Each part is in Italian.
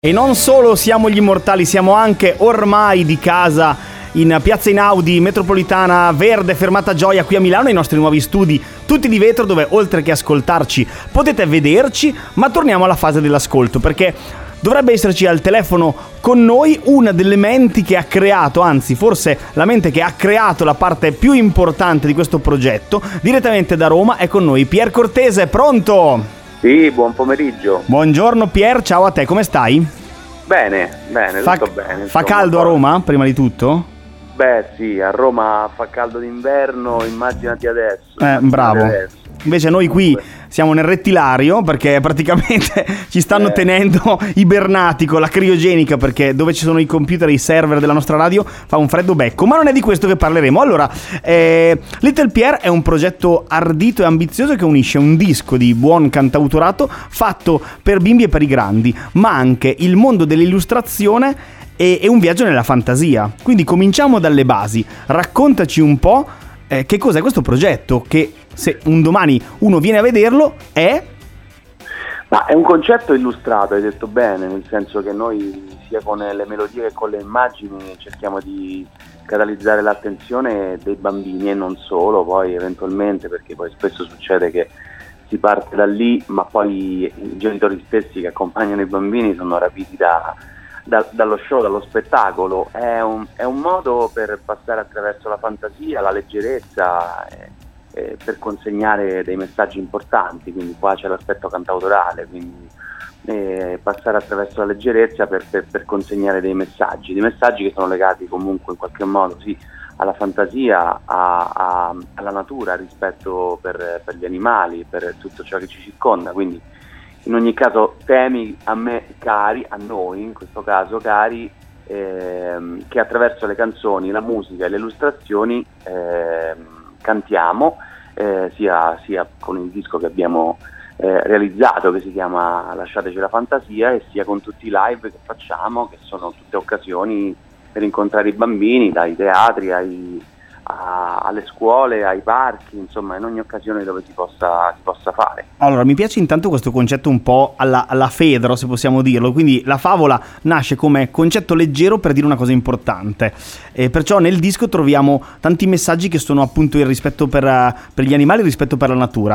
E non solo siamo gli immortali, siamo anche ormai di casa in Piazza Einaudi, metropolitana verde, fermata Gioia qui a Milano, i nostri nuovi studi tutti di vetro dove oltre che ascoltarci potete vederci, ma torniamo alla fase dell'ascolto perché dovrebbe esserci al telefono con noi una delle menti che ha creato, anzi forse la mente che ha creato la parte più importante di questo progetto. Direttamente da Roma è con noi Pier Cortese, pronto? Sì, buon pomeriggio. Buongiorno Pier, ciao a te, come stai? Bene, tutto bene. Fa caldo a Roma, prima di tutto? Beh sì, a Roma fa caldo d'inverno, immaginati adesso. Bravo. Invece noi qui siamo nel rettilario perché praticamente ci stanno tenendo ibernati con la criogenica, perché dove ci sono i computer e i server della nostra radio fa un freddo becco. Ma non è di questo che parleremo. Allora, Little Pier è un progetto ardito e ambizioso che unisce un disco di buon cantautorato fatto per bimbi e per i grandi, ma anche il mondo dell'illustrazione e un viaggio nella fantasia. Quindi cominciamo dalle basi. Raccontaci un po' che cos'è questo progetto, che se un domani uno viene a vederlo è... Ma è un concetto illustrato, hai detto bene, nel senso che noi sia con le melodie che con le immagini cerchiamo di catalizzare l'attenzione dei bambini e non solo, poi eventualmente, perché poi spesso succede che si parte da lì, ma poi i genitori stessi che accompagnano i bambini sono rapiti dallo show, dallo spettacolo. È un modo per passare attraverso la fantasia, la leggerezza, per consegnare dei messaggi importanti. Quindi qua c'è l'aspetto cantautorale, quindi passare attraverso la leggerezza per consegnare dei messaggi che sono legati comunque in qualche modo sì alla fantasia, alla natura, rispetto per gli animali, per tutto ciò che ci circonda. Quindi in ogni caso temi a me cari, a noi in questo caso cari, che attraverso le canzoni, la musica e le illustrazioni cantiamo, sia con il disco che abbiamo realizzato, che si chiama Lasciateci la fantasia, e sia con tutti i live che facciamo, che sono tutte occasioni per incontrare i bambini, dai teatri alle scuole, ai parchi, insomma in ogni occasione dove si possa fare. Allora, mi piace intanto questo concetto un po' alla Fedro, se possiamo dirlo, quindi la favola nasce come concetto leggero per dire una cosa importante, e perciò nel disco troviamo tanti messaggi che sono appunto il rispetto per gli animali, il rispetto per la natura.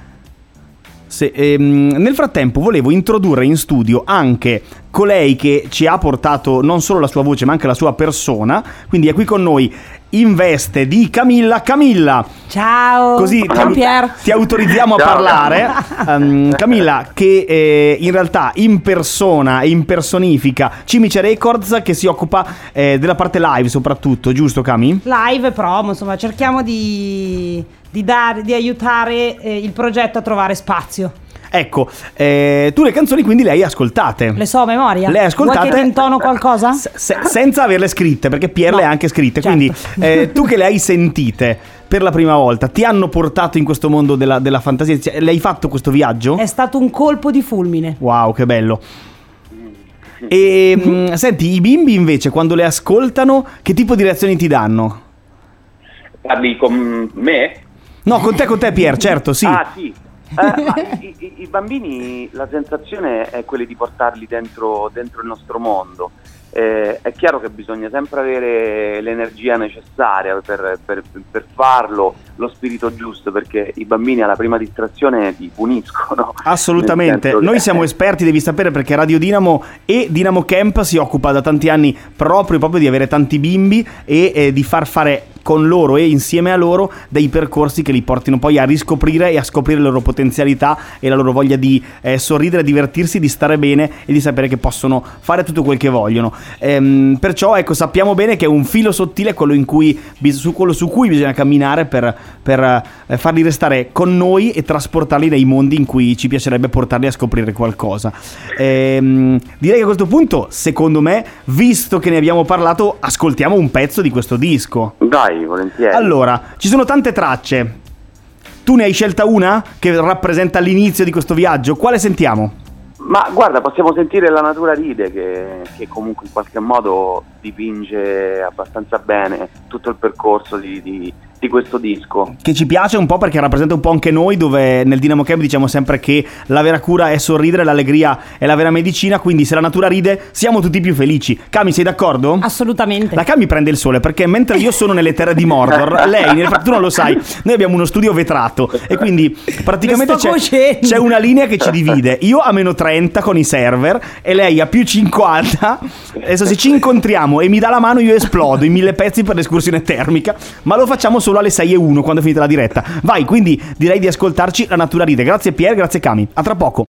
Nel frattempo volevo introdurre in studio anche colei che ci ha portato non solo la sua voce ma anche la sua persona, quindi è qui con noi in veste di Camilla. Ciao. Così ti autorizziamo a Ciao. parlare. Camilla, che in realtà impersona e impersonifica Cimice Records, che si occupa della parte live soprattutto, giusto Cami? Live e promo, insomma, cerchiamo di aiutare il progetto a trovare spazio. Ecco, tu le canzoni quindi le hai ascoltate? Le so a memoria. Le hai ascoltate? Vuoi che ti intono qualcosa? Senza averle scritte, perché Pier le ha anche scritte. Certo. Quindi tu che le hai sentite per la prima volta, ti hanno portato in questo mondo della fantasia? Le hai fatto questo viaggio? È stato un colpo di fulmine. Wow, che bello. E senti, i bimbi invece quando le ascoltano che tipo di reazioni ti danno? Parli con me? No, con te Pier, certo, sì. Ah sì. I bambini, la sensazione è quella di portarli dentro il nostro mondo. È chiaro che bisogna sempre avere l'energia necessaria per farlo, lo spirito giusto, perché i bambini alla prima distrazione ti puniscono. Assolutamente, noi siamo esperti, devi sapere, perché Radio Dinamo e Dinamo Camp si occupa da tanti anni proprio di avere tanti bimbi e di far fare con loro e insieme a loro dei percorsi che li portino poi a riscoprire e a scoprire le loro potenzialità e la loro voglia di sorridere, divertirsi, di stare bene e di sapere che possono fare tutto quel che vogliono. Perciò ecco, sappiamo bene che è un filo sottile quello su cui bisogna camminare per farli restare con noi e trasportarli nei mondi in cui ci piacerebbe portarli a scoprire qualcosa. Direi che a questo punto, secondo me, visto che ne abbiamo parlato, ascoltiamo un pezzo di questo disco. Dai, volentieri. Allora, ci sono tante tracce. Tu ne hai scelta una che rappresenta l'inizio di questo viaggio? Quale sentiamo? Ma guarda, possiamo sentire La natura ride, che comunque in qualche modo dipinge abbastanza bene tutto il percorso di di questo disco. Che ci piace un po' perché rappresenta un po' anche noi, dove nel Dynamo Camp diciamo sempre che la vera cura è sorridere, l'allegria è la vera medicina, quindi se la natura ride siamo tutti più felici. Cami, sei d'accordo? Assolutamente. La Cami prende il sole perché mentre io sono nelle terre di Mordor, lei, tu non lo sai, noi abbiamo uno studio vetrato e quindi praticamente c'è una linea che ci divide. Io a -30 con i server e lei a +50. Adesso se ci incontriamo e mi dà la mano io esplodo in 1000 pezzi per l'escursione termica, ma lo facciamo solo alle 6:01 quando è finita la diretta. Vai, quindi direi di ascoltarci La natura ride. Grazie Pier, grazie Cami, a tra poco.